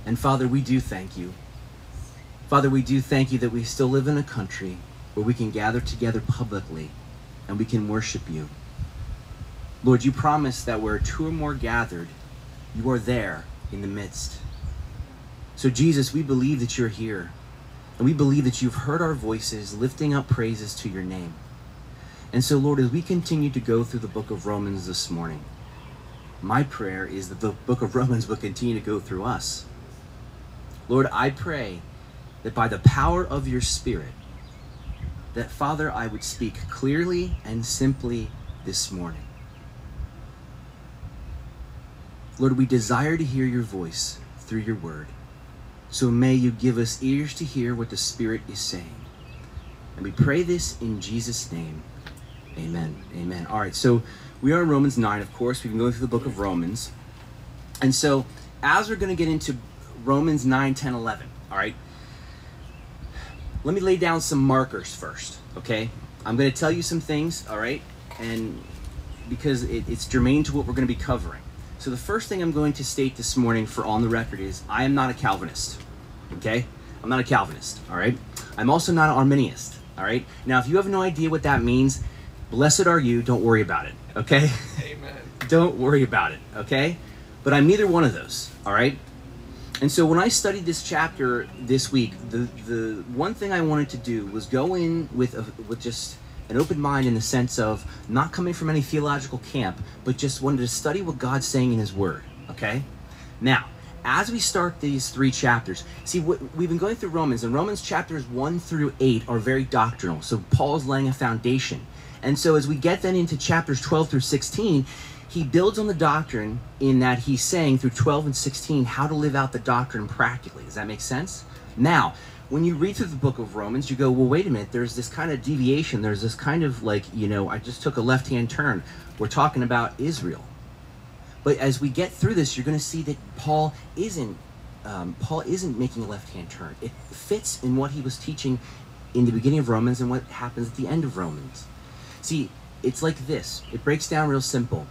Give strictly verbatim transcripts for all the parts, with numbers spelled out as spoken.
And Father, we do thank you. Father, we do thank you that we still live in a country where we can gather together publicly and we can worship you. Lord, you promised that where two or more gathered, you are there in the midst. So Jesus, we believe that you're here. And we believe that you've heard our voices lifting up praises to your name. And so, Lord, as we continue to go through the book of Romans this morning, my prayer is that the book of Romans will continue to go through us. Lord, I pray that by the power of your Spirit, that, Father, I would speak clearly and simply this morning. Lord, we desire to hear your voice through your word. So may you give us ears to hear what the Spirit is saying. And we pray this in Jesus' name. Amen. Amen. All right, so we are in Romans nine, of course. We've been going through the book of Romans. And so as we're going to get into Romans nine, ten, eleven, all right, let me lay down some markers first, okay? I'm going to tell you some things, all right? And because it, it's germane to what we're going to be covering. So the first thing I'm going to state this morning for on the record is I am not a Calvinist, okay? I'm not a Calvinist, all right? I'm also not an Arminianist, all right? Now, if you have no idea what that means, blessed are you, don't worry about it, okay? Amen. Don't worry about it, okay? But I'm neither one of those, all right? And so when I studied this chapter this week, the, the one thing I wanted to do was go in with, a, with just an open mind in the sense of not coming from any theological camp, but just wanted to study what God's saying in his word, okay? Now, as we start these three chapters, see, what, we've been going through Romans, and Romans chapters one through eight are very doctrinal, so Paul's laying a foundation. And so as we get then into chapters twelve through sixteen, he builds on the doctrine in that he's saying through twelve and sixteen how to live out the doctrine practically. Does that make sense? Now, when you read through the book of Romans, you go, well, wait a minute, there's this kind of deviation. There's this kind of like, you know, I just took a left-hand turn. We're talking about Israel. But as we get through this, you're going to see that Paul isn't, um, Paul isn't making a left-hand turn. It fits in what he was teaching in the beginning of Romans and what happens at the end of Romans. See, it's like this. It breaks down real simple.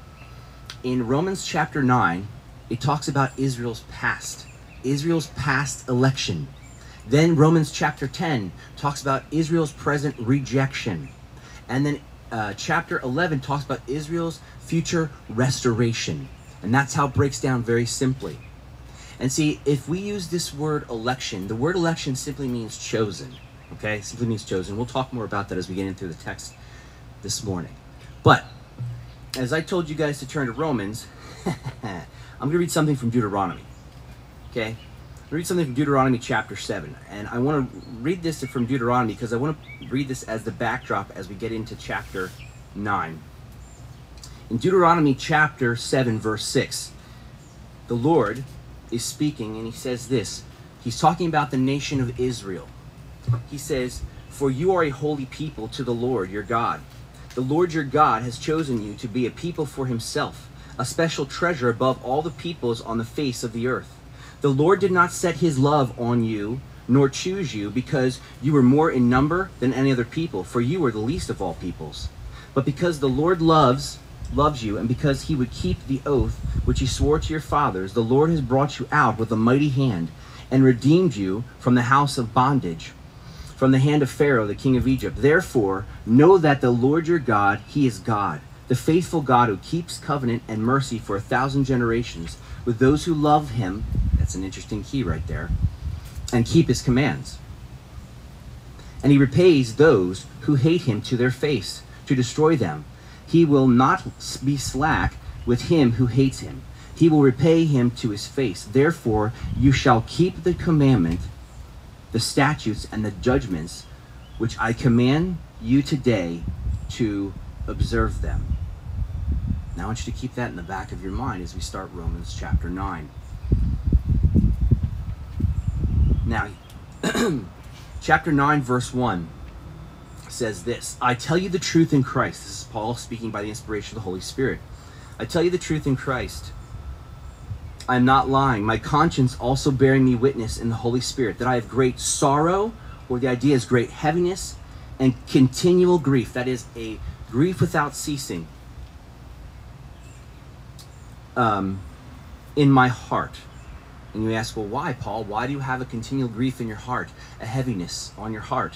In Romans chapter nine, it talks about Israel's past, Israel's past election. Then Romans chapter ten talks about Israel's present rejection. And then uh, chapter eleven talks about Israel's future restoration. And that's how it breaks down very simply. And see, if we use this word election, the word election simply means chosen, okay? It simply means chosen. We'll talk more about that as we get into the text this morning. But as I told you guys to turn to Romans, I'm going to read something from Deuteronomy, okay? I'm going to read something from Deuteronomy chapter seven. And I want to read this from Deuteronomy because I want to read this as the backdrop as we get into chapter nine. In Deuteronomy chapter seven, verse six, the Lord is speaking and he says this. He's talking about the nation of Israel. He says, "For you are a holy people to the Lord your God. The Lord your God has chosen you to be a people for himself, a special treasure above all the peoples on the face of the earth. The Lord did not set his love on you, nor choose you, because you were more in number than any other people, for you were the least of all peoples. But because the Lord loves loves you, and because he would keep the oath which he swore to your fathers, the Lord has brought you out with a mighty hand, and redeemed you from the house of bondage, from the hand of Pharaoh, the king of Egypt. Therefore, know that the Lord your God, he is God, the faithful God who keeps covenant and mercy for a thousand generations with those who love him." That's an interesting key right there. "And keep his commands. And he repays those who hate him to their face, to destroy them. He will not be slack with him who hates him. He will repay him to his face. Therefore, you shall keep the commandment, the statutes, and the judgments which I command you today to observe them." Now I want you to keep that in the back of your mind as we start Romans chapter nine. Now, chapter nine, verse one says this: "I tell you the truth in Christ." This is Paul speaking by the inspiration of the Holy Spirit. "I tell you the truth in Christ. I am not lying. My conscience also bearing me witness in the Holy Spirit that I have great sorrow," or the idea is great heaviness, "and continual grief." That is a grief without ceasing. Um, "in my heart." And you ask, well, why, Paul? Why do you have a continual grief in your heart, a heaviness on your heart?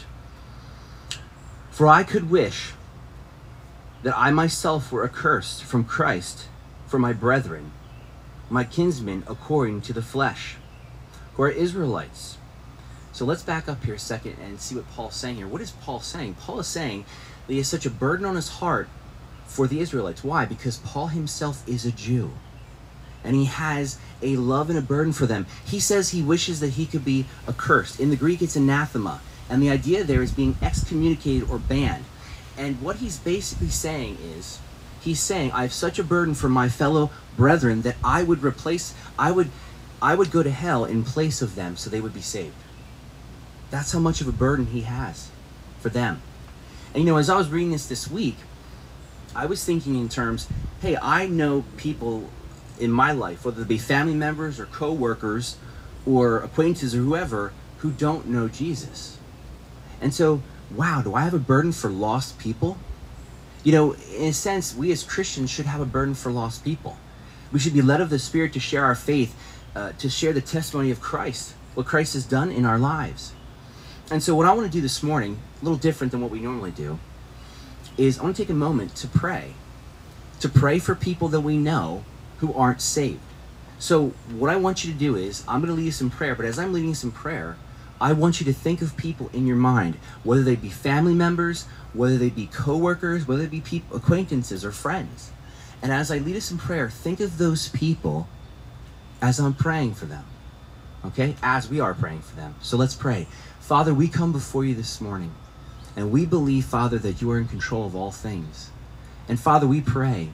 For I could wish that I myself were accursed from Christ for my brethren, my kinsmen according to the flesh, who are Israelites. So let's back up here a second and see what Paul's saying here. What is Paul saying? Paul is saying that he has such a burden on his heart for the Israelites. Why? Because Paul himself is a Jew. And he has a love and a burden for them. He says he wishes that he could be accursed. In the Greek, it's anathema. And the idea there is being excommunicated or banned. And what he's basically saying is, he's saying, I have such a burden for my fellow brethren that I would replace, I would, I would go to hell in place of them so they would be saved. That's how much of a burden he has for them. And you know, as I was reading this this week, I was thinking in terms, hey, I know people in my life, whether they be family members or co-workers or acquaintances or whoever, who don't know Jesus. And so, wow, do I have a burden for lost people? You know, in a sense, we as Christians should have a burden for lost people. We should be led of the Spirit to share our faith, uh, to share the testimony of Christ, what Christ has done in our lives. And so what I want to do this morning, a little different than what we normally do, is I want to take a moment to pray. To pray for people that we know who aren't saved. So what I want you to do is, I'm going to lead us in prayer, but as I'm leading us in prayer, I want you to think of people in your mind, whether they be family members, whether they be co-workers, whether they be people, acquaintances or friends. And as I lead us in prayer, think of those people as I'm praying for them. Okay? As we are praying for them. So let's pray. Father, we come before you this morning, and we believe, Father, that you are in control of all things. And Father, we pray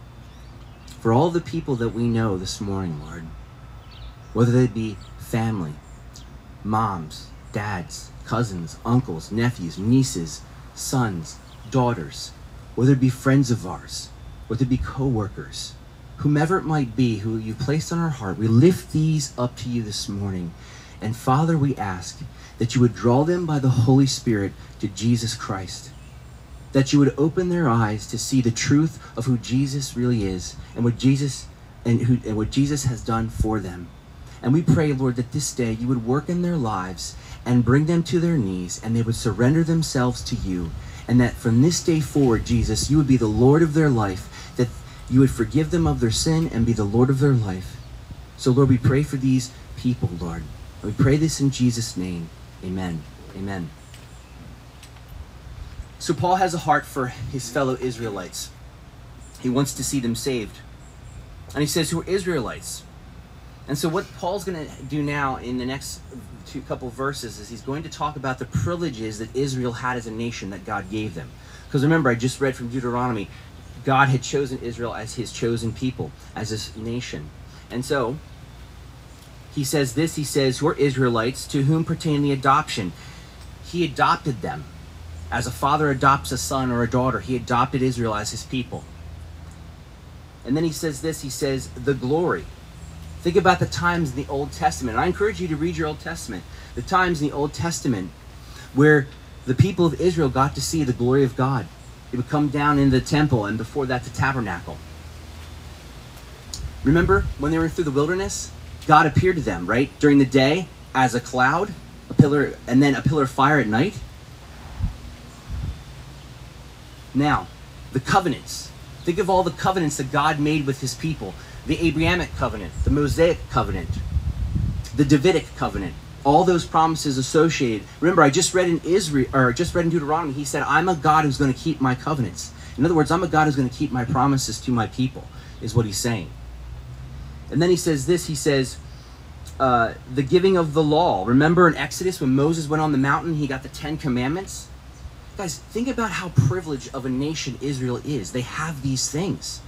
for all the people that we know this morning, Lord, whether they be family, moms, dads, cousins, uncles, nephews, nieces, sons, daughters, whether it be friends of ours, whether it be co-workers, whomever it might be who you placed on our heart, we lift these up to you this morning. And Father, we ask that you would draw them by the Holy Spirit to Jesus Christ, that you would open their eyes to see the truth of who Jesus really is and what Jesus and who and what Jesus has done for them. And we pray, Lord, that this day you would work in their lives and bring them to their knees, and they would surrender themselves to you, and that from this day forward, Jesus, you would be the Lord of their life, that you would forgive them of their sin and be the Lord of their life. So, Lord, we pray for these people, Lord. And we pray this in Jesus' name. Amen. Amen. So Paul has a heart for his fellow Israelites. He wants to see them saved. And he says, who are Israelites? And so what Paul's going to do now in the next two couple verses is he's going to talk about the privileges that Israel had as a nation that God gave them. Because remember, I just read from Deuteronomy, God had chosen Israel as his chosen people, as his nation. And so he says this, he says, who are Israelites, to whom pertain the adoption. He adopted them. As a father adopts a son or a daughter, he adopted Israel as his people. And then he says this, he says, the glory. Think about the times in the Old Testament. And I encourage you to read your Old Testament. The times in the Old Testament where the people of Israel got to see the glory of God. They would come down in the temple, and before that the tabernacle. Remember when they were through the wilderness? God appeared to them, right? During the day as a cloud, a pillar, and then a pillar of fire at night. Now, the covenants. Think of all the covenants that God made with his people. The Abrahamic covenant, the Mosaic covenant, the Davidic covenant, all those promises associated. Remember, I just read in Israel, or just read in Deuteronomy, he said, I'm a God who's going to keep my covenants. In other words, I'm a God who's going to keep my promises to my people, is what he's saying. And then he says this, he says, uh, the giving of the law. Remember in Exodus when Moses went on the mountain, he got the Ten Commandments? Guys, think about how privileged of a nation Israel is. They have these things.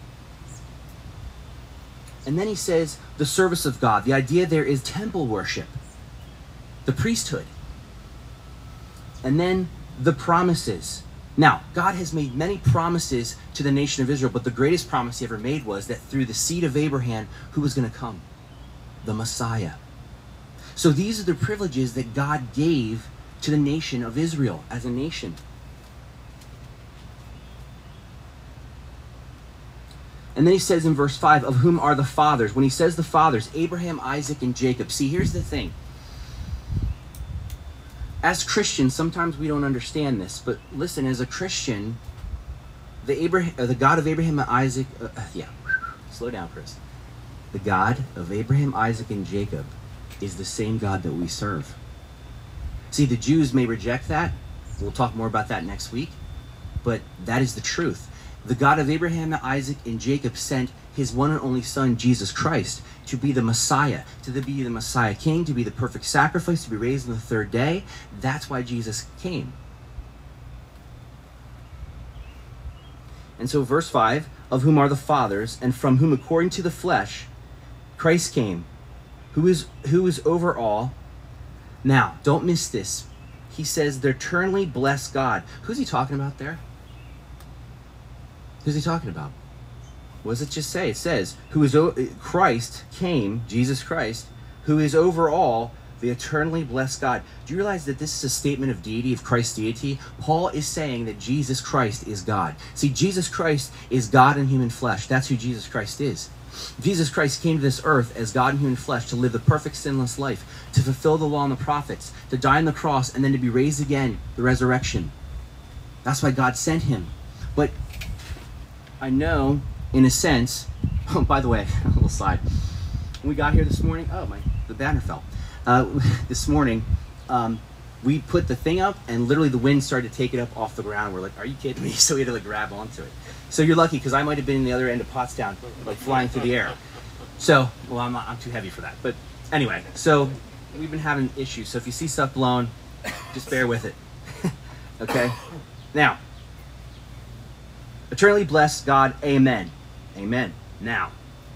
And then he says the service of God. The idea there is temple worship, the priesthood, and then the promises. Now, God has made many promises to the nation of Israel, but the greatest promise he ever made was that through the seed of Abraham, who was going to come? The Messiah. So these are the privileges that God gave to the nation of Israel as a nation. And then he says in verse five, of whom are the fathers. When he says the fathers, Abraham, Isaac, and Jacob. See, here's the thing. As Christians, sometimes we don't understand this, but listen, as a Christian, the Abraham, uh, the God of Abraham and Isaac, uh, uh, yeah, slow down, Chris. The God of Abraham, Isaac, and Jacob is the same God that we serve. See, the Jews may reject that. We'll talk more about that next week, but that is the truth. The God of Abraham, Isaac, and Jacob sent his one and only son, Jesus Christ, to be the Messiah, to be the Messiah King, to be the perfect sacrifice, to be raised on the third day. That's why Jesus came. And so verse five, of whom are the fathers, and from whom according to the flesh Christ came, who is, who is over all. Now, don't miss this. He says, the eternally blessed God. Who's he talking about there? Who's he talking about? What does it just say? It says, who is o- Christ came, Jesus Christ, who is over all, the eternally blessed God. Do you realize that this is a statement of deity, of Christ's deity? Paul is saying that Jesus Christ is God. See, Jesus Christ is God in human flesh. That's who Jesus Christ is. Jesus Christ came to this earth as God in human flesh to live the perfect sinless life, to fulfill the law and the prophets, to die on the cross, and then to be raised again, the resurrection. That's why God sent him. But I know, in a sense, oh, by the way, a little side. When we got here this morning, oh, my, the banner fell. Uh, this morning, um, we put the thing up, and literally the wind started to take it up off the ground. We're like, are you kidding me? So we had to like grab onto it. So you're lucky, because I might have been in the other end of Pottstown, like flying through the air. So, well, I'm, not, I'm too heavy for that. But anyway, so we've been having issues. So if you see stuff blown, just bear with it. Okay? Now, eternally blessed God, amen. Amen. Now,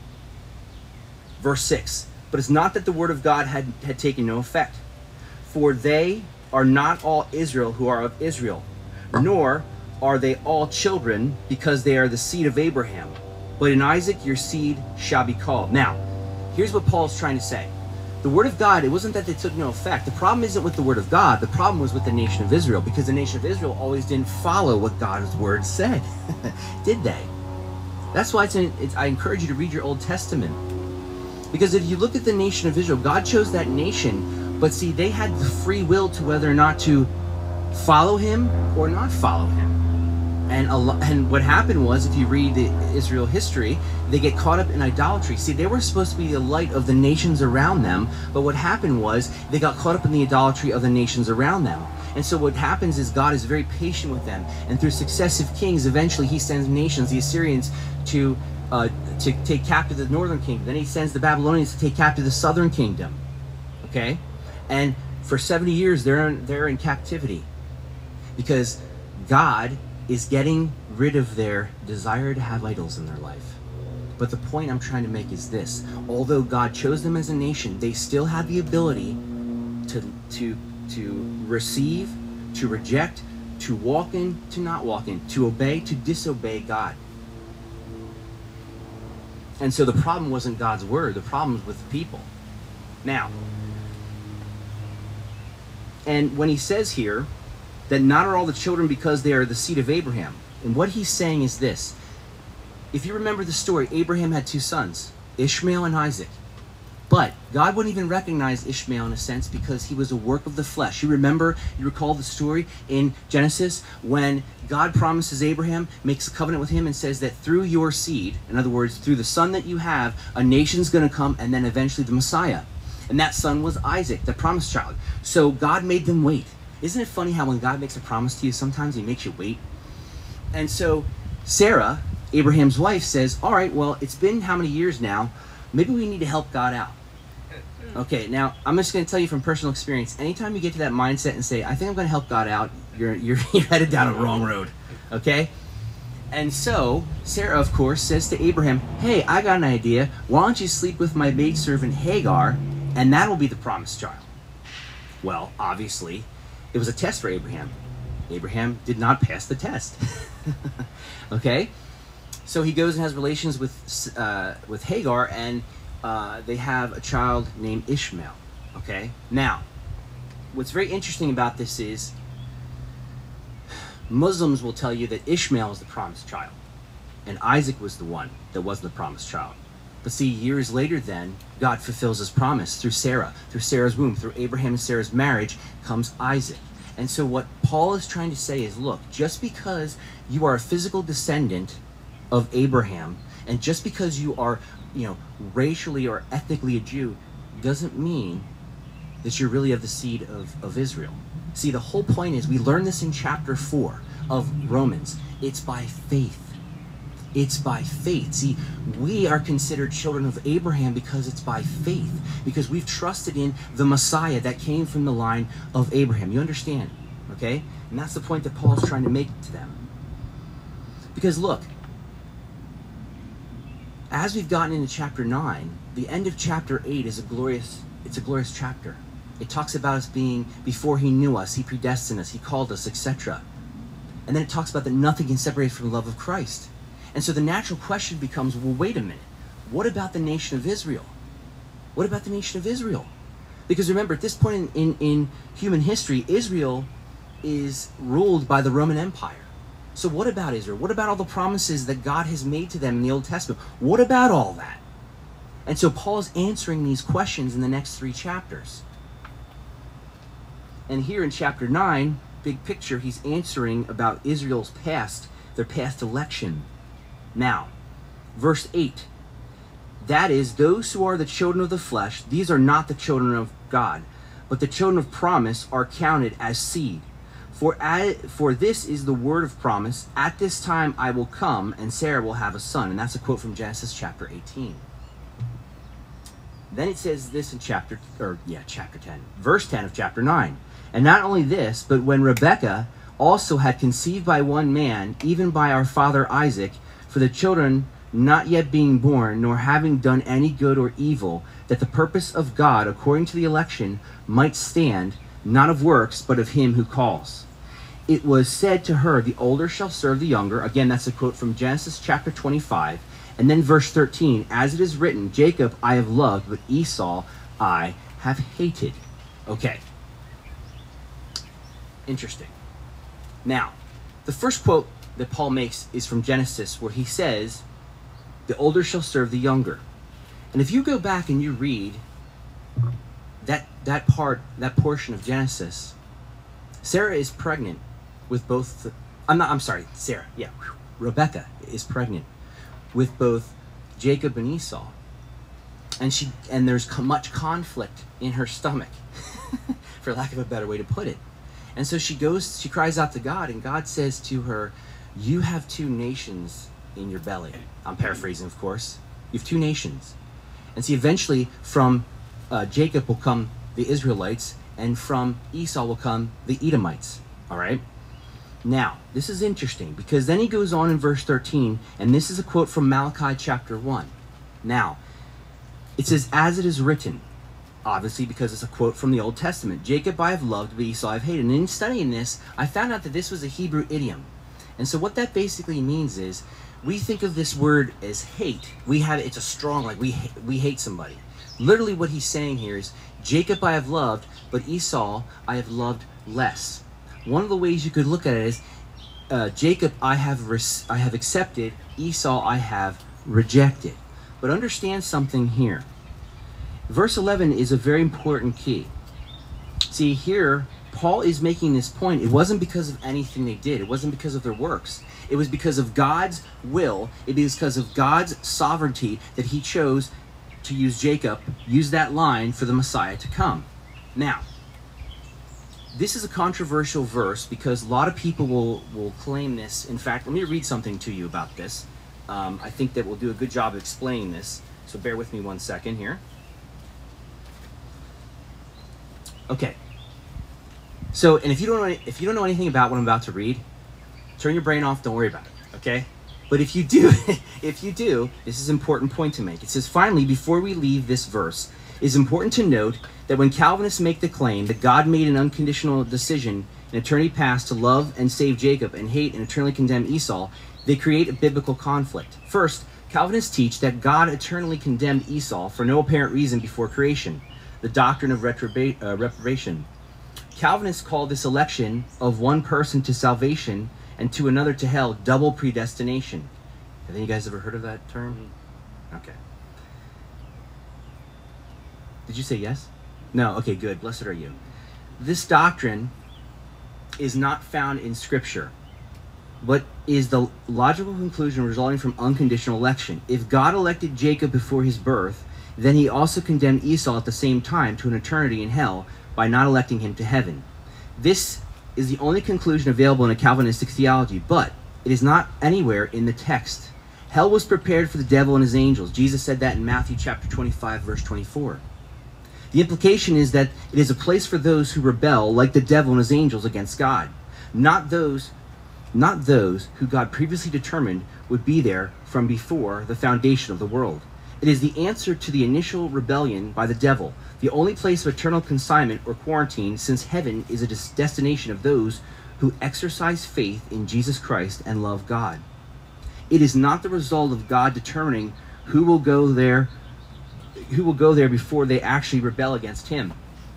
verse six. But it's not that the word of God had, had taken no effect. For they are not all Israel who are of Israel, nor are they all children, because they are the seed of Abraham. But in Isaac your seed shall be called. Now, here's what Paul's trying to say. The word of God, it wasn't that they took no effect. The problem isn't with the word of God. The problem was with the nation of Israel, because the nation of Israel always didn't follow what God's word said. Did they? That's why it's, in, it's I encourage you to read your Old Testament. Because if you look at the nation of Israel, God chose that nation, but see, they had the free will to whether or not to follow him or not follow him. And a lo- and what happened was, if you read the Israel history, they get caught up in idolatry. See, they were supposed to be the light of the nations around them, but what happened was they got caught up in the idolatry of the nations around them. And so what happens is God is very patient with them, and through successive kings, eventually he sends nations, the Assyrians, to uh, to take captive the northern kingdom. Then he sends the Babylonians to take captive the southern kingdom. Okay, and for seventy years they're in, they're in captivity, because God is getting rid of their desire to have idols in their life. But the point I'm trying to make is this: although God chose them as a nation, they still have the ability to to to receive, to reject, to walk in, to not walk in, to obey, to disobey God. And so the problem wasn't God's word, the problem was with the people. Now, and when he says here that not are all the children because they are the seed of Abraham, and what he's saying is this: if you remember the story, Abraham had two sons, Ishmael and Isaac. But God wouldn't even recognize Ishmael in a sense, because he was a work of the flesh. You remember, you recall the story in Genesis when God promises Abraham, makes a covenant with him, and says that through your seed, in other words, through the son that you have, a nation's going to come, and then eventually the Messiah. And that son was Isaac, the promised child. So God made them wait. Isn't it funny how when God makes a promise to you, sometimes he makes you wait? And so Sarah, Abraham's wife, says, all right, well, it's been how many years now? Maybe we need to help God out. Okay, now I'm just going to tell you from personal experience, anytime you get to that mindset and say, I think I'm going to help God out, you're, you're, you're headed down a wrong road, okay? And so Sarah, of course, says to Abraham, hey, I got an idea. Why don't you sleep with my maidservant Hagar, and that'll be the promised child. Well, obviously, it was a test for Abraham. Abraham did not pass the test. Okay? So he goes and has relations with uh, with Hagar, and uh, they have a child named Ishmael. Okay? Now, what's very interesting about this is Muslims will tell you that Ishmael is the promised child. and Isaac was the one that wasn't the promised child. But see, years later then, God fulfills his promise through Sarah, through Sarah's womb, through Abraham and Sarah's marriage comes Isaac. And so what Paul is trying to say is, look, just because you are a physical descendant of Abraham, and just because you are, you know, racially or ethnically a Jew, doesn't mean that you're really of the seed of, of Israel. See, the whole point is, we learn this in chapter four of Romans. It's by faith. It's by faith. See, we are considered children of Abraham because it's by faith, because we've trusted in the Messiah that came from the line of Abraham. You understand? Okay? And that's the point that Paul's trying to make to them. Because look, as we've gotten into chapter nine, the end of chapter eight is a glorious, it's a glorious chapter. It talks about us being, before he knew us, he predestined us, he called us, et cetera. And then it talks about that nothing can separate us from the love of Christ. And so the natural question becomes, well, wait a minute. What about the nation of Israel? What about the nation of Israel? Because remember, at this point in, in, in human history, Israel is ruled by the Roman Empire. So what about Israel? What about all the promises that God has made to them in the Old Testament? What about all that? And so Paul is answering these questions in the next three chapters. And here in chapter nine, big picture, he's answering about Israel's past, their past election. Now, verse eight, that is, those who are the children of the flesh, these are not the children of God, but the children of promise are counted as seed. For, as, for this is the word of promise, at this time I will come, and Sarah will have a son. And that's a quote from Genesis chapter eighteen. Then it says this in chapter, or yeah, chapter ten, verse ten of chapter nine. And not only this, but when Rebekah also had conceived by one man, even by our father Isaac, for the children not yet being born, nor having done any good or evil, that the purpose of God, according to the election, might stand, not of works, but of him who calls. It was said to her, the older shall serve the younger. Again, that's a quote from Genesis chapter twenty-five. And then verse thirteen, as it is written, Jacob I have loved, but Esau I have hated. Okay. Interesting. Now, the first quote that Paul makes is from Genesis, where he says, the older shall serve the younger. And if you go back and you read that that part, that portion of Genesis, Sarah is pregnant with both, the, I'm not, I'm sorry, Sarah, yeah, Rebekah is pregnant with both Jacob and Esau. And she, and there's co- much conflict in her stomach, for lack of a better way to put it. And so she goes, she cries out to God, and God says to her, you have two nations in your belly. I'm paraphrasing, of course. You have two nations. And see, eventually from uh, Jacob will come the Israelites, and from Esau will come the Edomites. All right? Now, this is interesting, because then he goes on in verse thirteen, and this is a quote from Malachi chapter one. Now, it says, as it is written, obviously because it's a quote from the Old Testament, Jacob I have loved, but Esau I have hated. And in studying this, I found out that this was a Hebrew idiom. And so what that basically means is, we think of this word as hate. We have, it's a strong, like we, we hate somebody. Literally what he's saying here is, Jacob I have loved, but Esau I have loved less. One of the ways you could look at it is, uh, Jacob I have, res- I have accepted, Esau I have rejected. But understand something here. Verse eleven is a very important key. See, here, Paul is making this point. It wasn't because of anything they did. It wasn't because of their works. It was because of God's will. It is because of God's sovereignty that he chose to use Jacob, use that line for the Messiah to come. Now, this is a controversial verse because a lot of people will, will claim this. In fact, let me read something to you about this. Um, I think that we'll do a good job of explaining this. So bear with me one second here. Okay. So, and if you don't know, if you don't know anything about what I'm about to read, turn your brain off. Don't worry about it. Okay. But if you do, if you do, this is an important point to make. It says, finally, before we leave this verse, it is important to note that when Calvinists make the claim that God made an unconditional decision in eternity past to love and save Jacob and hate and eternally condemn Esau, they create a biblical conflict. First, Calvinists teach that God eternally condemned Esau for no apparent reason before creation, the doctrine of retroba- uh, reprobation. Calvinists call this election of one person to salvation and to another to hell double predestination. Have you guys ever heard of that term? Mm-hmm. Okay. Did you say yes? No? Okay, good. Blessed are you. This doctrine is not found in Scripture, but is the logical conclusion resulting from unconditional election. If God elected Jacob before his birth, then he also condemned Esau at the same time to an eternity in hell by not electing him to heaven. This is the only conclusion available in a Calvinistic theology, but it is not anywhere in the text. Hell was prepared for the devil and his angels. Jesus said that in Matthew chapter twenty-five, verse twenty-four. The implication is that it is a place for those who rebel, like the devil and his angels, against God, not those, not those who God previously determined would be there from before the foundation of the world. It is the answer to the initial rebellion by the devil, the only place of eternal consignment or quarantine, since heaven is a des- destination of those who exercise faith in Jesus Christ and love God. It is not the result of God determining who will go there who will go there before they actually rebel against him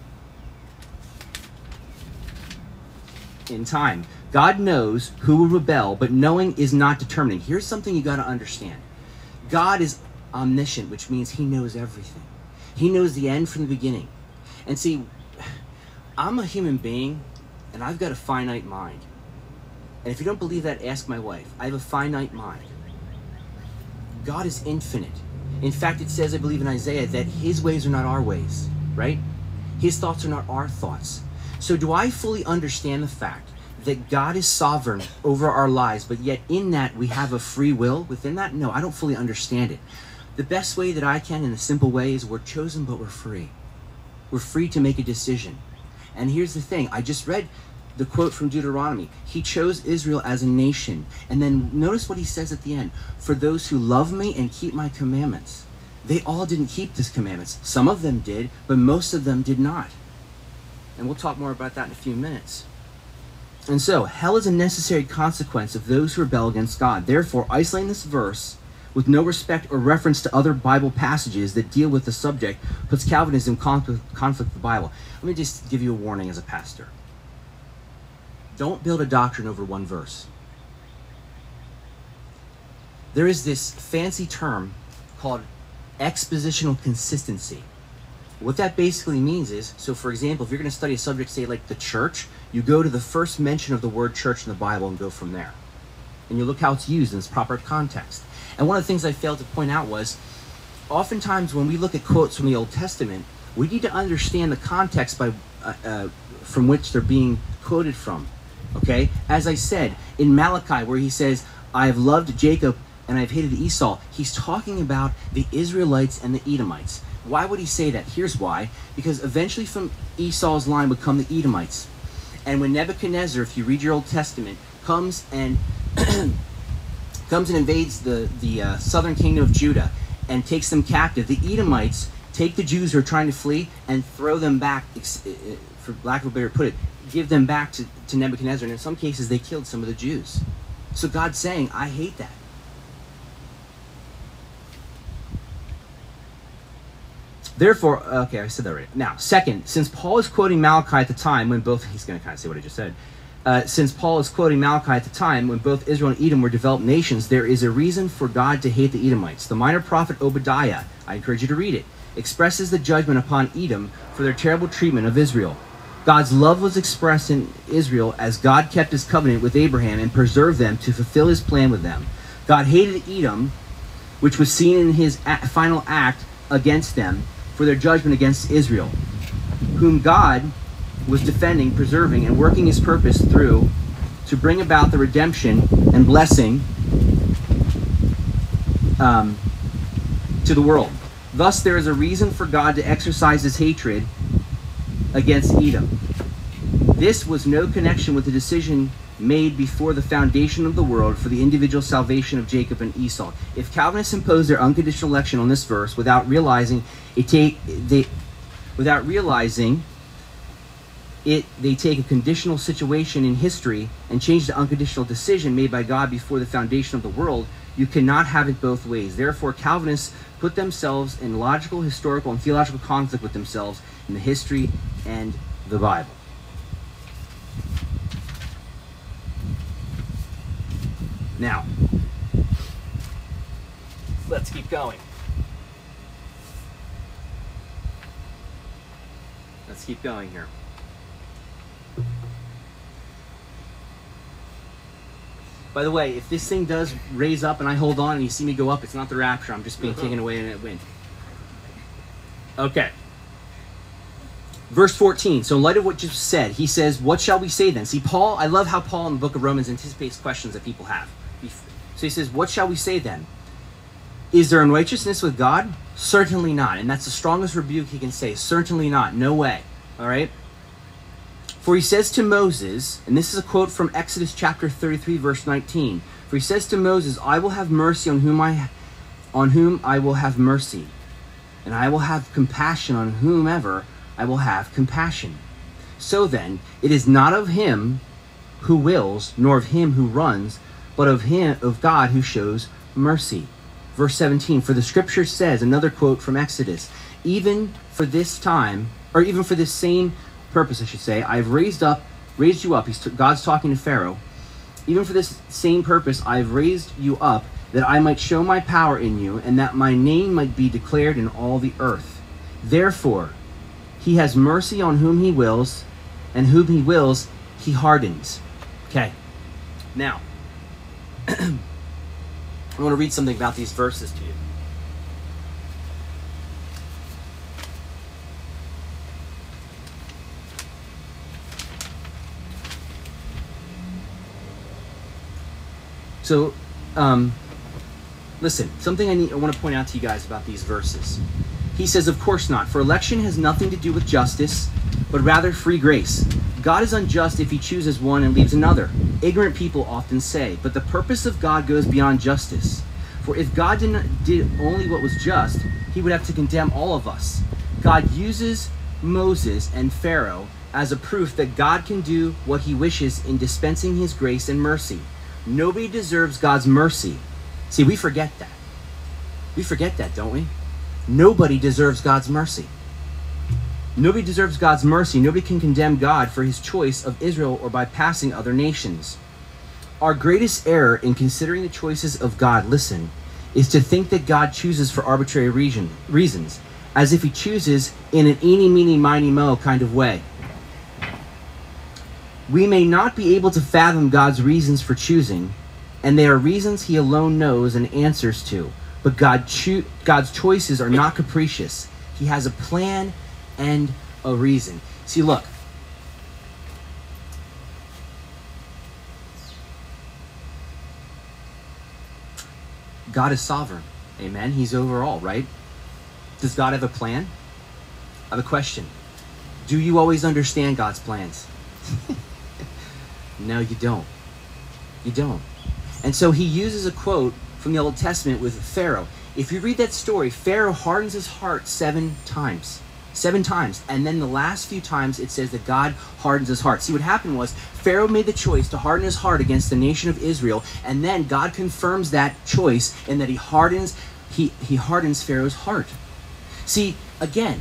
in time. God knows who will rebel, but knowing is not determining. Here's something you got to understand. God is omniscient, which means he knows everything. He knows the end from the beginning. And see, I'm a human being, and I've got a finite mind. And if you don't believe that, ask my wife. I have a finite mind. God is infinite. In fact, it says, I believe in Isaiah, that his ways are not our ways, right? His thoughts are not our thoughts. So do I fully understand the fact that God is sovereign over our lives, but yet in that we have a free will within that? No, I don't fully understand it. The best way that I can, in a simple way, is we're chosen, but we're free. We're free to make a decision. And here's the thing. I just read the quote from Deuteronomy. He chose Israel as a nation. And then notice what he says at the end. For those who love me and keep my commandments. They all didn't keep these commandments. Some of them did, but most of them did not. And we'll talk more about that in a few minutes. And so, hell is a necessary consequence of those who rebel against God. Therefore, isolating this verse with no respect or reference to other Bible passages that deal with the subject puts Calvinism in conflict, conflict with the Bible. Let me just give you a warning as a pastor. Don't build a doctrine over one verse. There is this fancy term called expositional consistency. What that basically means is, so for example, if you're going to study a subject, say like the church, you go to the first mention of the word church in the Bible and go from there. And you look how it's used in its proper context. And one of the things I failed to point out was, oftentimes when we look at quotes from the Old Testament, we need to understand the context by uh, uh, from which they're being quoted from. Okay? As I said, in Malachi, where he says, I have loved Jacob and I've hated Esau, he's talking about the Israelites and the Edomites. Why would he say that? Here's why. Because eventually from Esau's line would come the Edomites. And when Nebuchadnezzar, if you read your Old Testament, comes and comes and invades the, the uh, southern kingdom of Judah and takes them captive, the Edomites take the Jews who are trying to flee and throw them back, for lack of a better put it, give them back to, to Nebuchadnezzar. And in some cases, they killed some of the Jews. So God's saying, I hate that. Therefore, okay, I said that already. Now, second, since Paul is quoting Malachi at the time when both, he's going to kind of say what I just said. Uh, since Paul is quoting Malachi at the time when both Israel and Edom were developed nations, there is a reason for God to hate the Edomites. The minor prophet Obadiah, I encourage you to read it, expresses the judgment upon Edom for their terrible treatment of Israel. God's love was expressed in Israel as God kept his covenant with Abraham and preserved them to fulfill his plan with them. God hated Edom, which was seen in his final act against them, for their judgment against Israel, whom God was defending, preserving, and working his purpose through to bring about the redemption and blessing um, to the world. Thus, there is a reason for God to exercise his hatred against Edom. This was no connection with the decision made before the foundation of the world for the individual salvation of Jacob and Esau. If Calvinists impose their unconditional election on this verse without realizing it, take they, without realizing it, they take a conditional situation in history and change the unconditional decision made by God before the foundation of the world. You cannot have it both ways. Therefore, Calvinists put themselves in logical, historical, and theological conflict with themselves in the history and the Bible. Now, let's keep going. Let's keep going here. By the way, if this thing does raise up and I hold on and you see me go up, it's not the rapture. I'm just being uh-huh. taken away in a wind. Okay. Verse fourteen. So in light of what you said, he says, what shall we say then? See, Paul, I love how Paul in the book of Romans anticipates questions that people have. So he says, what shall we say then? Is there unrighteousness with God? Certainly not. And that's the strongest rebuke he can say. Certainly not. No way. All right? For he says to Moses, and this is a quote from Exodus chapter thirty-three, verse nineteen. For he says to Moses, I will have mercy on whom I, on whom I will have mercy, and I will have compassion on whomever I will have compassion. So then, it is not of him who wills, nor of him who runs, but of him, of God who shows mercy. Verse seventeen, for the scripture says, another quote from Exodus, even for this time, or even for this same purpose, I should say, I have raised up, raised you up. He's t- God's talking to Pharaoh. Even for this same purpose, I have raised you up, that I might show my power in you, and that my name might be declared in all the earth. Therefore, he has mercy on whom he wills, and whom he wills, he hardens. Okay. Now, I want to read something about these verses to you. So, um, listen, something I, need, I want to point out to you guys about these verses. He says, of course not, for election has nothing to do with justice, but rather free grace. God is unjust if he chooses one and leaves another. Ignorant people often say, but the purpose of God goes beyond justice. For if God did, not, did only what was just, he would have to condemn all of us. God uses Moses and Pharaoh as a proof that God can do what he wishes in dispensing his grace and mercy. Nobody deserves God's mercy. See, we forget that. We forget that, don't we? Nobody deserves God's mercy. Nobody deserves God's mercy. Nobody can condemn God for his choice of Israel or bypassing other nations. Our greatest error in considering the choices of God, listen, is to think that God chooses for arbitrary reason, reasons, as if he chooses in an eeny, meeny, miny, mo kind of way. We may not be able to fathom God's reasons for choosing, and they are reasons he alone knows and answers to. But God cho- God's choices are not capricious. He has a plan and a reason. See, look. God is sovereign. Amen. He's over all, right? Does God have a plan? I have a question. Do you always understand God's plans? No, you don't. You don't. And so he uses a quote from the Old Testament with Pharaoh. If you read that story, Pharaoh hardens his heart seven times. Seven times. And then the last few times it says that God hardens his heart. See, what happened was Pharaoh made the choice to harden his heart against the nation of Israel, and then God confirms that choice in that he hardens, he, he hardens Pharaoh's heart. See, again,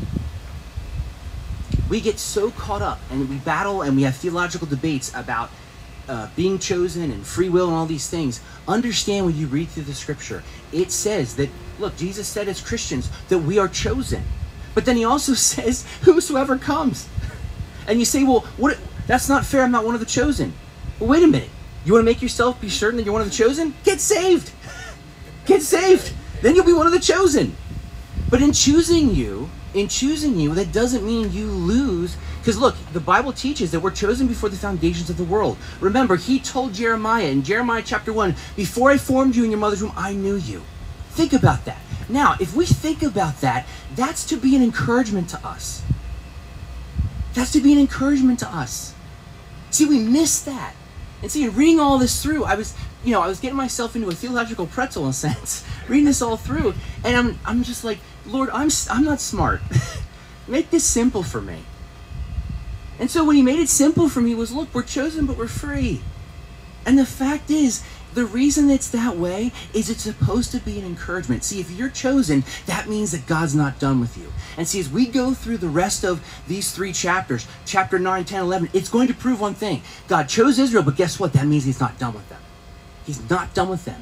we get so caught up and we battle and we have theological debates about Uh, being chosen and free will and all these things. Understand when you read through the scripture, it says that, look, Jesus said as Christians that we are chosen. But then he also says, whosoever comes. And you say, well, what? That's not fair. I'm not one of the chosen. Well, wait a minute. You want to make yourself be certain that you're one of the chosen? Get saved. Get saved. Then you'll be one of the chosen. But in choosing you, in choosing you, that doesn't mean you lose. Because look, the Bible teaches that we're chosen before the foundations of the world. Remember, he told Jeremiah in Jeremiah chapter one, before I formed you in your mother's womb, I knew you. Think about that. Now, if we think about that, that's to be an encouragement to us. That's to be an encouragement to us. See, we miss that. And see, in reading all this through, I was, you know, I was getting myself into a theological pretzel in a sense, reading this all through, and I'm, I'm just like, Lord, I'm, I'm not smart. Make this simple for me. And so when he made it simple for me was, look, we're chosen, but we're free. And the fact is, the reason it's that way is it's supposed to be an encouragement. See, if you're chosen, that means that God's not done with you. And see, as we go through the rest of these three chapters, chapter nine, ten, eleven, it's going to prove one thing. God chose Israel, but guess what? That means he's not done with them. He's not done with them.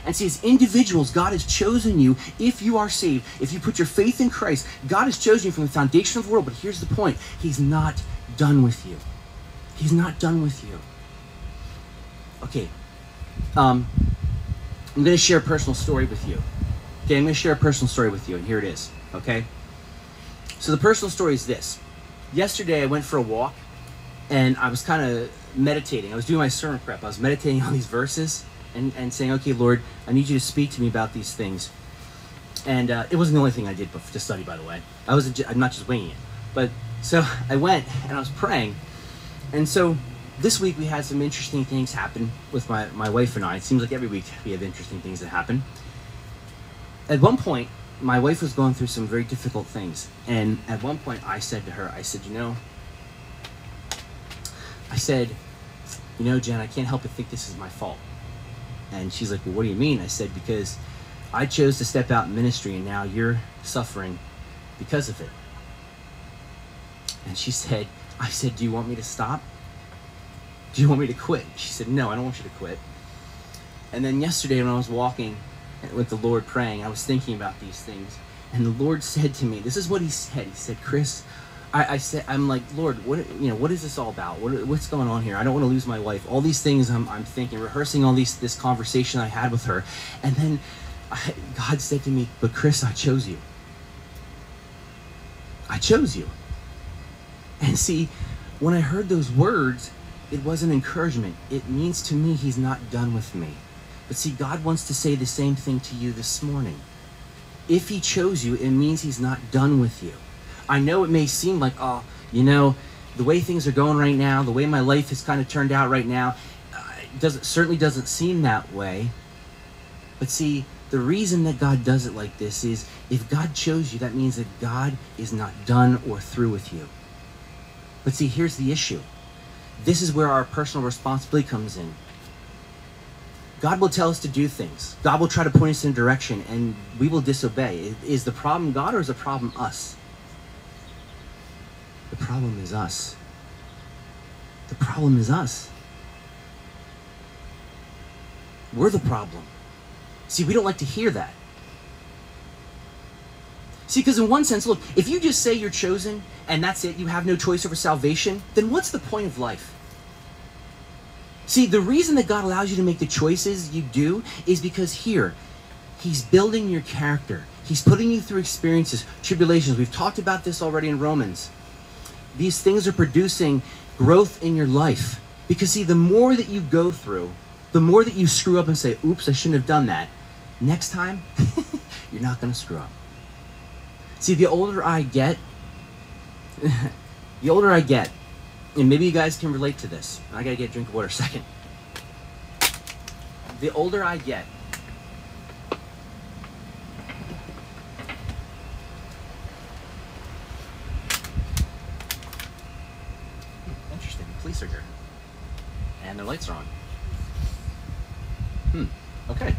And see, as individuals, God has chosen you. If you are saved, if you put your faith in Christ, God has chosen you from the foundation of the world. But here's the point. He's not done with you. He's not done with you. Okay. Um, I'm going to share a personal story with you. Okay, I'm going to share a personal story with you, and here it is. Okay? So the personal story is this. Yesterday, I went for a walk, and I was kind of meditating. I was doing my sermon prep. I was meditating on these verses and, and saying, okay, Lord, I need you to speak to me about these things. And uh, it wasn't the only thing I did to study, by the way. I wasn't ju- I'm not just winging it. But so I went, and I was praying. And so this week, we had some interesting things happen with my, my wife and I. It seems like every week we have interesting things that happen. At one point, my wife was going through some very difficult things. And at one point, I said to her, I said, you know, I said, you know, Jen, I can't help but think this is my fault. And she's like, well, what do you mean? I said, because I chose to step out in ministry, and now you're suffering because of it. And she said, I said, do you want me to stop? Do you want me to quit? She said, no, I don't want you to quit. And then yesterday when I was walking with the Lord praying, I was thinking about these things. And the Lord said to me, this is what he said. He said, Chris, I, I said, I'm like, Lord, what, you know, what is this all about? What, what's going on here? I don't want to lose my wife. All these things I'm, I'm thinking, rehearsing all these, this conversation I had with her. And then I, God said to me, but Chris, I chose you. I chose you. And see, when I heard those words, it was an encouragement. It means to me he's not done with me. But see, God wants to say the same thing to you this morning. If he chose you, it means he's not done with you. I know it may seem like, oh, you know, the way things are going right now, the way my life has kind of turned out right now, uh, it doesn't, certainly doesn't seem that way. But see, the reason that God does it like this is, if God chose you, that means that God is not done or through with you. But see, here's the issue. This is where our personal responsibility comes in. God will tell us to do things. God will try to point us in a direction, and we will disobey. Is the problem God, or is the problem us? The problem is us. The problem is us. We're the problem. See, we don't like to hear that. See, because in one sense, look, if you just say you're chosen and that's it, you have no choice over salvation, then what's the point of life? See, the reason that God allows you to make the choices you do is because here, he's building your character. He's putting you through experiences, tribulations. We've talked about this already in Romans. These things are producing growth in your life. Because see, the more that you go through, the more that you screw up and say, oops, I shouldn't have done that. Next time, you're not going to screw up. See, the older I get, the older I get, and maybe you guys can relate to this. I got to get a drink of water a second. The older I get, interesting, the police are here. And their lights are on. Hmm, okay.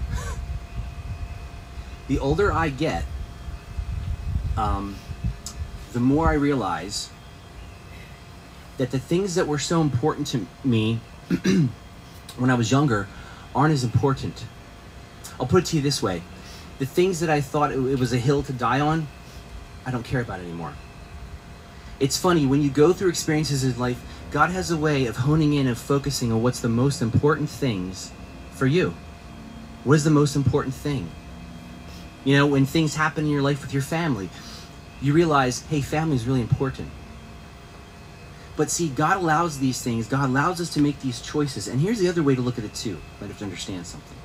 The older I get, um, the more I realize that the things that were so important to me when I was younger aren't as important. I'll put it to you this way. The things that I thought it, it was a hill to die on, I don't care about anymore. It's funny, when you go through experiences in life, God has a way of honing in and focusing on what's the most important things for you. What is the most important thing? You know, when things happen in your life with your family, you realize, hey, family is really important. But see, God allows these things. God allows us to make these choices. And here's the other way to look at it too. But have to understand something.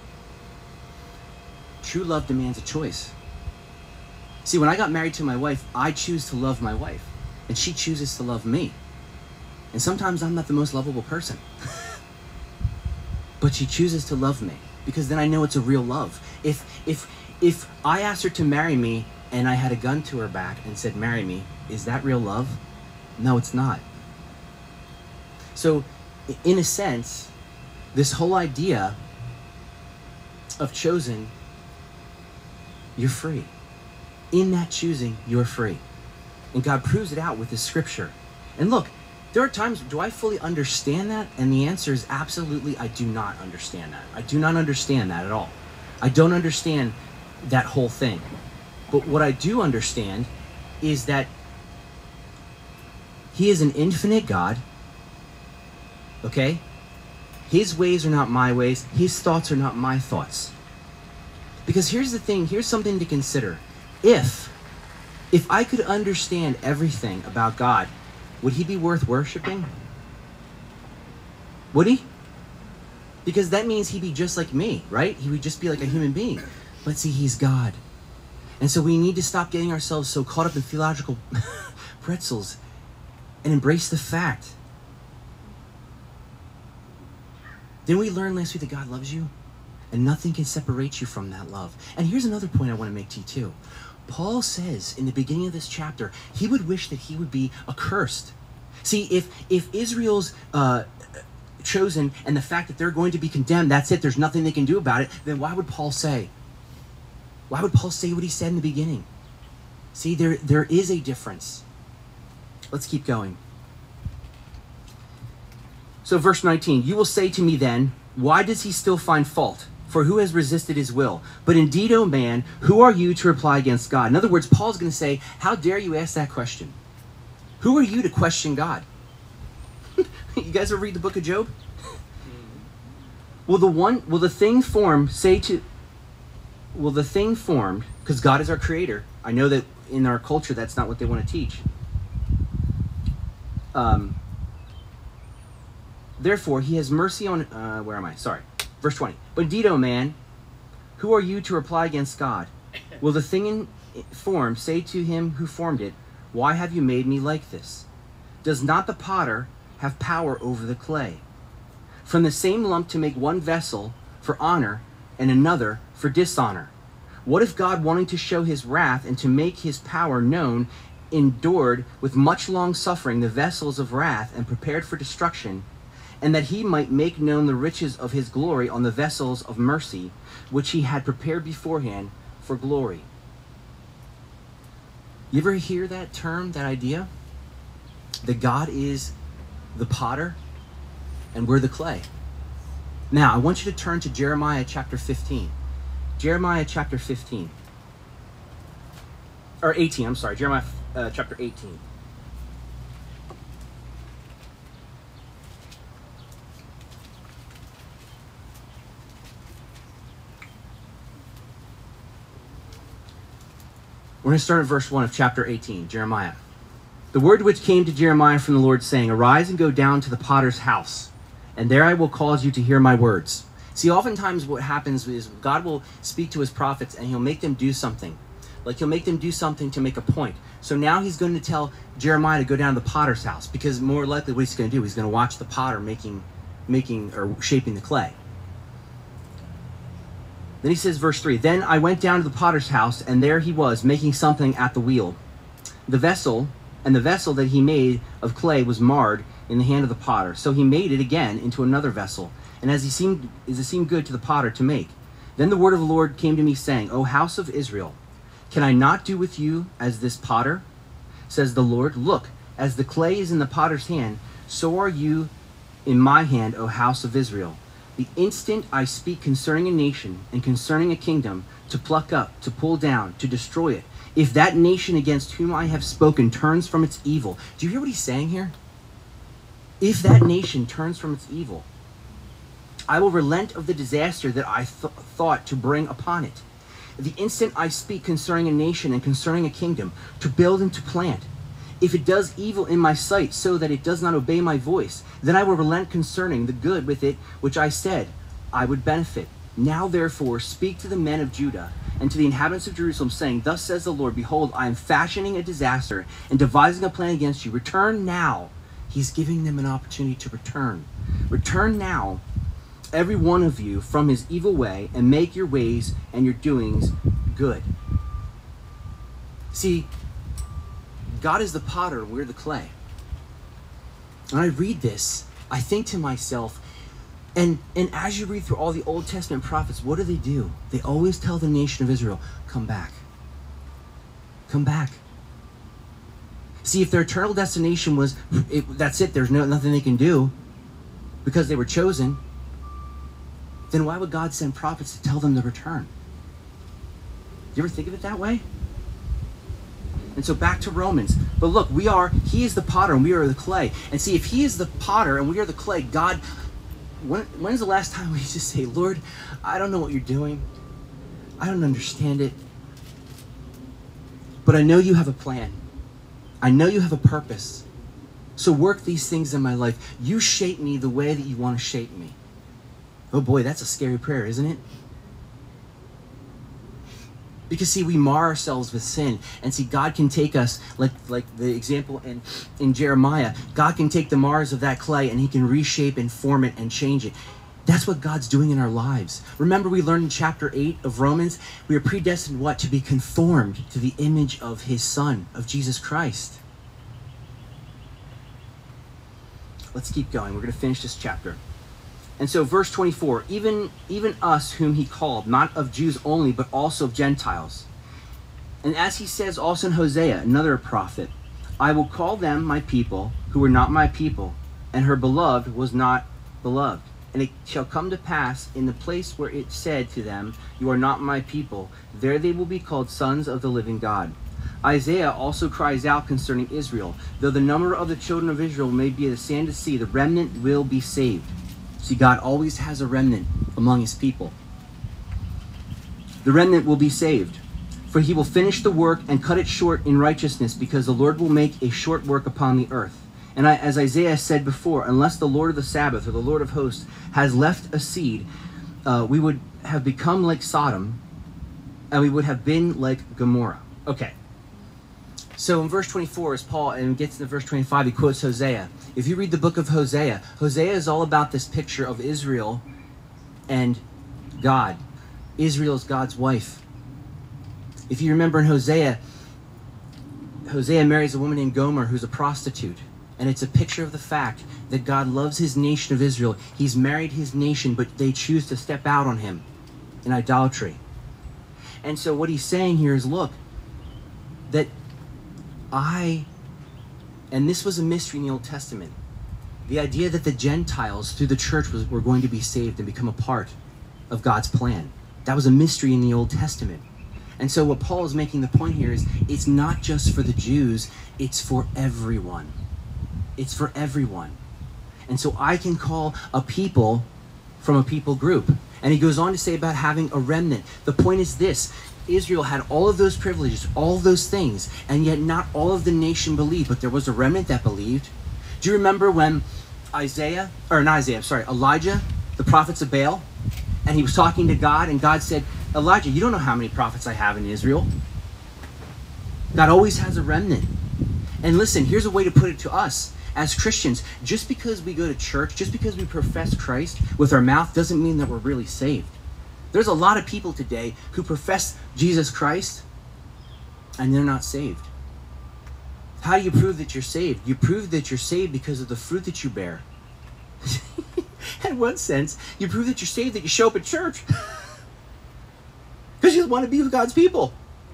True love demands a choice. See, when I got married to my wife, I choose to love my wife. And she chooses to love me. And sometimes I'm not the most lovable person. But she chooses to love me. Because then I know it's a real love. If, if, if I asked her to marry me and I had a gun to her back and said, marry me, is that real love? No, it's not. So, in a sense, this whole idea of chosen, you're free. In that choosing, you're free. And God proves it out with His scripture. And look, there are times, do I fully understand that? And the answer is absolutely, I do not understand that. I do not understand that at all. I don't understand that whole thing. But what I do understand is that he is an infinite God, okay? His ways are not my ways. His thoughts are not my thoughts. Because here's the thing, here's something to consider. If, if I could understand everything about God, would he be worth worshiping? Would he? Because that means he'd be just like me, right? He would just be like a human being. But see, he's God. And so we need to stop getting ourselves so caught up in theological pretzels and embrace the fact. Didn't we learn last week that God loves you? And nothing can separate you from that love. And here's another point I want to make to you too. Paul says in the beginning of this chapter, he would wish that he would be accursed. See, if, if Israel's uh, chosen and the fact that they're going to be condemned, that's it, there's nothing they can do about it, then why would Paul say? Why would Paul say what he said in the beginning? See, there, there is a difference. Let's keep going. So verse nineteen, you will say to me then, why does he still find fault? For who has resisted his will? But indeed, O man, who are you to reply against God? In other words, Paul's going to say, how dare you ask that question? Who are you to question God? You guys ever read the book of Job? Will the one, will the thing formed say to, will the thing formed, because God is our creator. I know that in our culture, that's not what they want to teach. Um, Therefore, he has mercy on, uh, where am I? Sorry. Verse twenty. But indeed, O man, who are you to reply against God? Will the thing in form say to him who formed it, why have you made me like this? Does not the potter have power over the clay? From the same lump to make one vessel for honor and another for dishonor. What if God, wanting to show his wrath and to make his power known, endured with much long suffering the vessels of wrath and prepared for destruction, and that he might make known the riches of his glory on the vessels of mercy, which he had prepared beforehand for glory? You ever hear that term, that idea? That God is the potter and we're the clay. Now, I want you to turn to Jeremiah chapter fifteen. Jeremiah chapter fifteen. Or eighteen, I'm sorry. Jeremiah uh, chapter eighteen. We're going to start at verse one of chapter eighteen, Jeremiah. The word which came to Jeremiah from the Lord, saying, arise and go down to the potter's house, and there I will cause you to hear my words. See, oftentimes what happens is God will speak to his prophets and he'll make them do something. Like he'll make them do something to make a point. So now he's going to tell Jeremiah to go down to the potter's house, because more likely what he's going to do, he's going to watch the potter making, making or shaping the clay. Then he says, verse three, then I went down to the potter's house, and there he was, making something at the wheel. The vessel, and the vessel that he made of clay was marred in the hand of the potter. So he made it again into another vessel, and as he seemed, as it seemed good to the potter to make. Then the word of the Lord came to me, saying, O house of Israel, can I not do with you as this potter? Says the Lord, look, as the clay is in the potter's hand, so are you in my hand, O house of Israel. The instant I speak concerning a nation and concerning a kingdom, to pluck up, to pull down, to destroy it, if that nation against whom I have spoken turns from its evil. Do you hear what he's saying here? If that nation turns from its evil, I will relent of the disaster that I th thought to bring upon it. The instant I speak concerning a nation and concerning a kingdom, to build and to plant, if it does evil in my sight, so that it does not obey my voice, then I will relent concerning the good with it, which I said I would benefit. Now therefore speak to the men of Judah and to the inhabitants of Jerusalem, saying, thus says the Lord, behold, I am fashioning a disaster and devising a plan against you. Return now. He's giving them an opportunity to return. Return now, every one of you, from his evil way, and make your ways and your doings good. See, God is the potter, we're the clay. When I read this, I think to myself, and, and as you read through all the Old Testament prophets, what do they do? They always tell the nation of Israel, come back. Come back. See, if their eternal destination was, it, that's it, there's no, nothing they can do, because they were chosen, then why would God send prophets to tell them to return? Do you ever think of it that way? And so back to Romans. But look, we are, he is the potter and we are the clay. And see, if he is the potter and we are the clay, God, when, when's the last time we just say, Lord, I don't know what you're doing. I don't understand it. But I know you have a plan. I know you have a purpose. So work these things in my life. You shape me the way that you want to shape me. Oh boy, that's a scary prayer, isn't it? Because see, we mar ourselves with sin. And see, God can take us, like like the example in, in Jeremiah, God can take the mars of that clay and he can reshape and form it and change it. That's what God's doing in our lives. Remember we learned in chapter eight of Romans, we are predestined what? To be conformed to the image of his Son, of Jesus Christ. Let's keep going. We're going to finish this chapter. And so verse twenty-four, even, even us whom he called, not of Jews only, but also of Gentiles. And as he says also in Hosea, another prophet, I will call them my people, who were not my people, and her beloved was not beloved. And it shall come to pass in the place where it said to them, you are not my people, there they will be called sons of the living God. Isaiah also cries out concerning Israel, though the number of the children of Israel may be as the sand of the sea, the remnant will be saved. See, God always has a remnant among his people. The remnant will be saved, for he will finish the work and cut it short in righteousness, because the Lord will make a short work upon the earth. And I, as Isaiah said before, unless the Lord of the Sabbath, or the Lord of hosts, has left a seed, uh, we would have become like Sodom, and we would have been like Gomorrah. Okay. So in verse twenty-four, as Paul and gets to verse twenty-five, he quotes Hosea. If you read the book of Hosea, Hosea is all about this picture of Israel and God. Israel is God's wife. If you remember in Hosea, Hosea marries a woman named Gomer who's a prostitute. And it's a picture of the fact that God loves his nation of Israel. He's married his nation, but they choose to step out on him in idolatry. And so what he's saying here is, look, that I, and this was a mystery in the Old Testament, the idea that the Gentiles through the church was, were going to be saved and become a part of God's plan. That was a mystery in the Old Testament. And so what Paul is making the point here is, it's not just for the Jews, it's for everyone. It's for everyone. And so I can call a people from a people group. And he goes on to say about having a remnant. The point is this: Israel had all of those privileges, all of those things, and yet not all of the nation believed, but there was a remnant that believed. Do you remember when Isaiah, or not Isaiah, I'm sorry, Elijah, the prophets of Baal, and he was talking to God, and God said, Elijah, you don't know how many prophets I have in Israel. God always has a remnant. And listen, here's a way to put it to us as Christians. Just because we go to church, just because we profess Christ with our mouth, doesn't mean that we're really saved. There's a lot of people today who profess Jesus Christ and they're not saved. How do you prove that you're saved? You prove that you're saved because of the fruit that you bear. In one sense, you prove that you're saved that you show up at church. Because you want to be with God's people.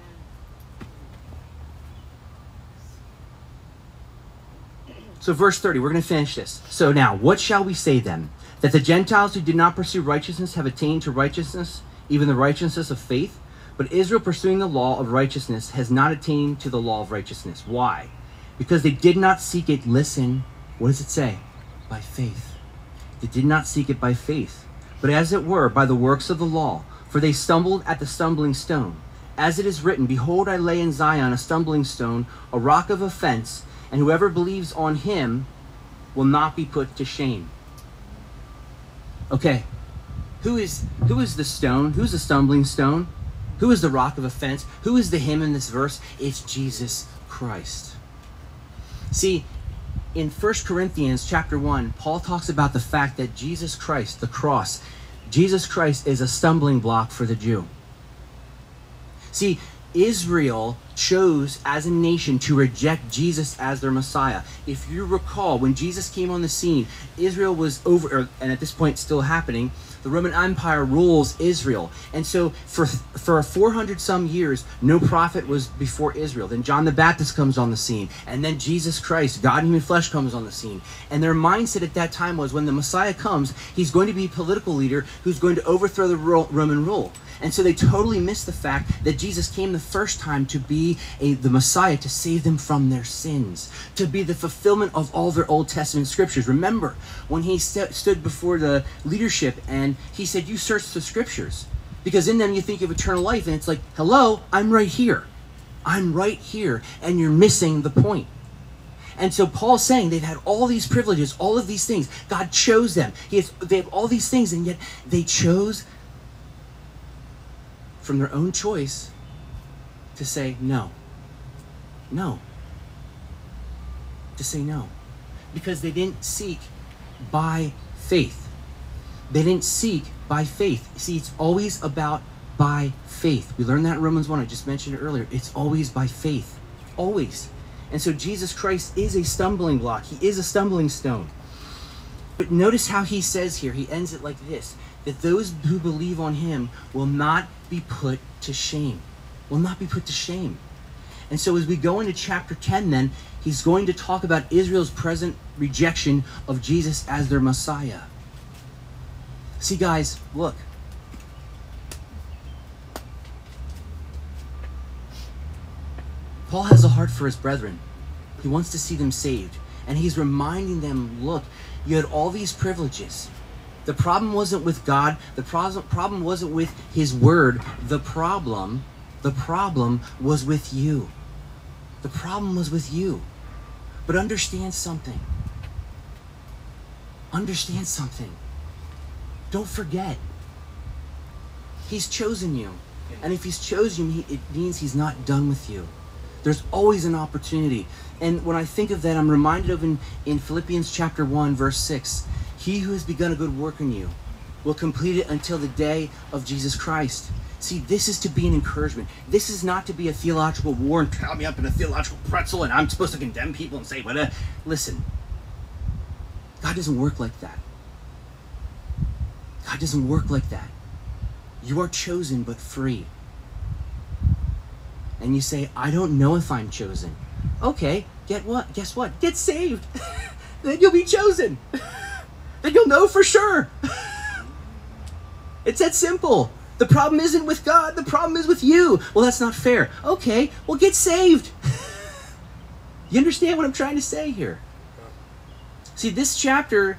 So verse thirty, we're going to finish this. So now, what shall we say then? That the Gentiles who did not pursue righteousness have attained to righteousness, even the righteousness of faith? But Israel, pursuing the law of righteousness, has not attained to the law of righteousness. Why? Because they did not seek it, listen, what does it say? By faith. They did not seek it by faith, but as it were, by the works of the law. For they stumbled at the stumbling stone. As it is written, behold, I lay in Zion a stumbling stone, a rock of offense, and whoever believes on him will not be put to shame. Okay, who is who is the stone? Who's the stumbling stone? Who is the rock of offense? Who is the him in this verse? It's Jesus Christ. See, in First Corinthians chapter one, Paul talks about the fact that Jesus Christ, the cross, Jesus Christ is a stumbling block for the Jew. See, Israel chose as a nation to reject Jesus as their Messiah. If you recall, when Jesus came on the scene, Israel was over, or, and at this point still happening, the Roman Empire rules Israel. And so for for four hundred some years, no prophet was before Israel. Then John the Baptist comes on the scene. And then Jesus Christ, God in human flesh, comes on the scene. And their mindset at that time was when the Messiah comes, he's going to be a political leader who's going to overthrow the Roman rule. And so they totally missed the fact that Jesus came the first time to be a, the Messiah, to save them from their sins, to be the fulfillment of all their Old Testament scriptures. Remember, when he st- stood before the leadership and he said, you search the scriptures, because in them you think of eternal life, and it's like, hello, I'm right here. I'm right here, and you're missing the point. And so Paul's saying they've had all these privileges, all of these things. God chose them. He has, they have all these things, and yet they chose from their own choice to say no. No. To say no. Because they didn't seek by faith. They didn't seek by faith. See, it's always about by faith. We learned that in Romans one. I just mentioned it earlier. It's always by faith. Always. And so Jesus Christ is a stumbling block. He is a stumbling stone. But notice how he says here, he ends it like this, that those who believe on him will not be put to shame. Will not be put to shame. And so as we go into chapter ten then, he's going to talk about Israel's present rejection of Jesus as their Messiah. See guys, look. Paul has a heart for his brethren. He wants to see them saved. And he's reminding them, look, you had all these privileges. The problem wasn't with God. The pro- problem wasn't with his word. The problem, the problem was with you. The problem was with you. But understand something. Understand something. Don't forget. He's chosen you. And if he's chosen you, it means he's not done with you. There's always an opportunity. And when I think of that, I'm reminded of in, in Philippians chapter one, verse six. He who has begun a good work in you will complete it until the day of Jesus Christ. See, this is to be an encouragement. This is not to be a theological war and tie me up in a theological pretzel and I'm supposed to condemn people and say, but uh, listen, God doesn't work like that. God doesn't work like that. You are chosen but free. And you say, I don't know if I'm chosen. Okay, get what? Guess what? Get saved. Then you'll be chosen. Then you'll know for sure. It's that simple. The problem isn't with God. The problem is with you. Well, that's not fair. Okay, well, get saved. You understand what I'm trying to say here? See, this chapter,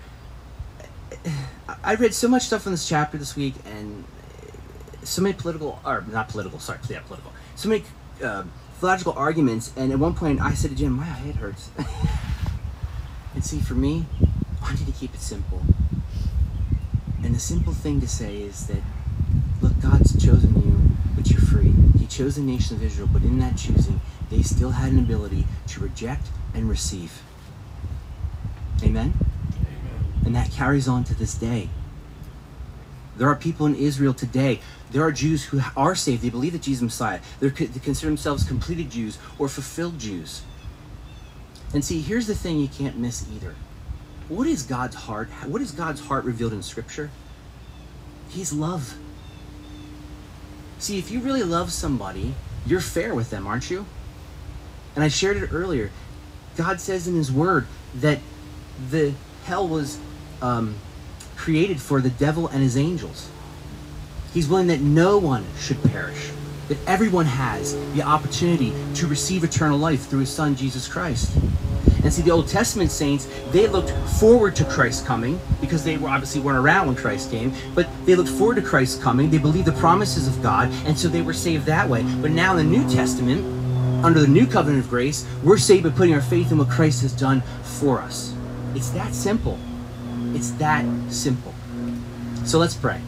I read so much stuff in this chapter this week, and so many political, or not political, sorry, yeah, political. So many uh, theological arguments, and at one point I said to Jim, my head hurts. And see, for me, I need to keep it simple. And the simple thing to say is that, look, God's chosen you, but you're free. He chose the nation of Israel, but in that choosing, they still had an ability to reject and receive. Amen? Amen. And that carries on to this day. There are people in Israel today. There are Jews who are saved. They believe that Jesus is Messiah. They're, they consider themselves completed Jews or fulfilled Jews. And see, here's the thing you can't miss either. What is God's heart? What is God's heart revealed in Scripture? He's love. See, if you really love somebody, you're fair with them, aren't you? And I shared it earlier. God says in his word that the hell was um, created for the devil and his angels. He's willing that no one should perish, that everyone has the opportunity to receive eternal life through his son, Jesus Christ. And see, the Old Testament saints, they looked forward to Christ's coming because they were obviously weren't around when Christ came, but they looked forward to Christ's coming. They believed the promises of God, and so they were saved that way. But now in the New Testament, under the new covenant of grace, we're saved by putting our faith in what Christ has done for us. It's that simple. It's that simple. So let's pray.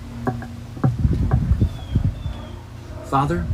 Father,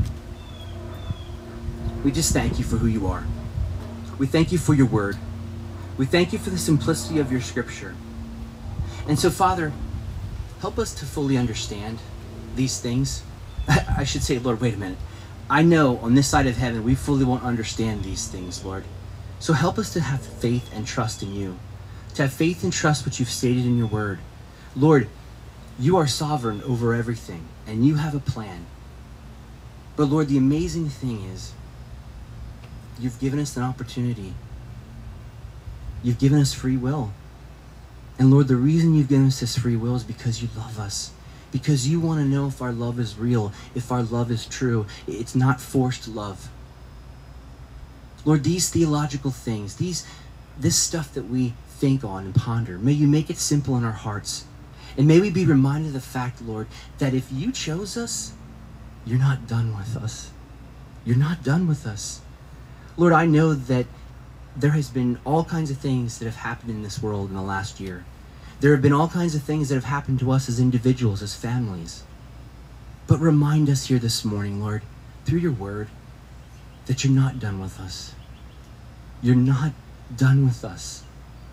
we just thank you for who you are. We thank you for your word. We thank you for the simplicity of your scripture. And so, Father, help us to fully understand these things. I should say, Lord, wait a minute. I know on this side of heaven, we fully won't understand these things, Lord. So help us to have faith and trust in you, to have faith and trust what you've stated in your word. Lord, you are sovereign over everything, and you have a plan. But Lord, the amazing thing is, you've given us an opportunity. You've given us free will. And Lord, the reason you've given us this free will is because you love us. Because you want to know if our love is real, if our love is true. It's not forced love. Lord, these theological things, these, this stuff that we think on and ponder, may you make it simple in our hearts. And may we be reminded of the fact, Lord, that if you chose us, you're not done with us. You're not done with us. Lord, I know that there has been all kinds of things that have happened in this world in the last year. There have been all kinds of things that have happened to us as individuals, as families. But remind us here this morning, Lord, through your word, that you're not done with us. You're not done with us.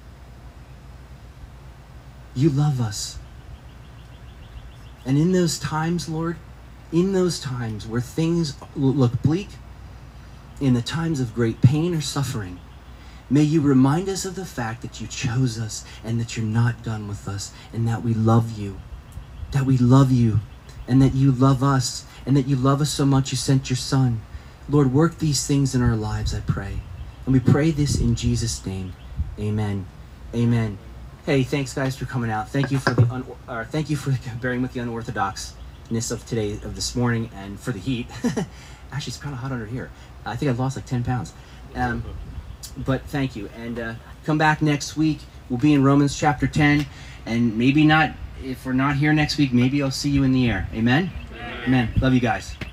You love us. And in those times, Lord, in those times where things look bleak, in the times of great pain or suffering, may you remind us of the fact that you chose us and that you're not done with us, and that we love you, that we love you, and that you love us, and that you love us so much you sent your Son. Lord, work these things in our lives, I pray. And we pray this in Jesus' name. Amen. Amen. Hey, thanks guys for coming out. Thank you for the un or thank you for bearing with the unorthodoxness of today, of this morning, and for the heat. Actually, it's kind of hot under here. I think I've lost like ten pounds. Um, But thank you, and uh, come back next week. We'll be in Romans chapter ten, and maybe not, if we're not here next week, maybe I'll see you in the air. Amen? Amen. Amen. Love you guys.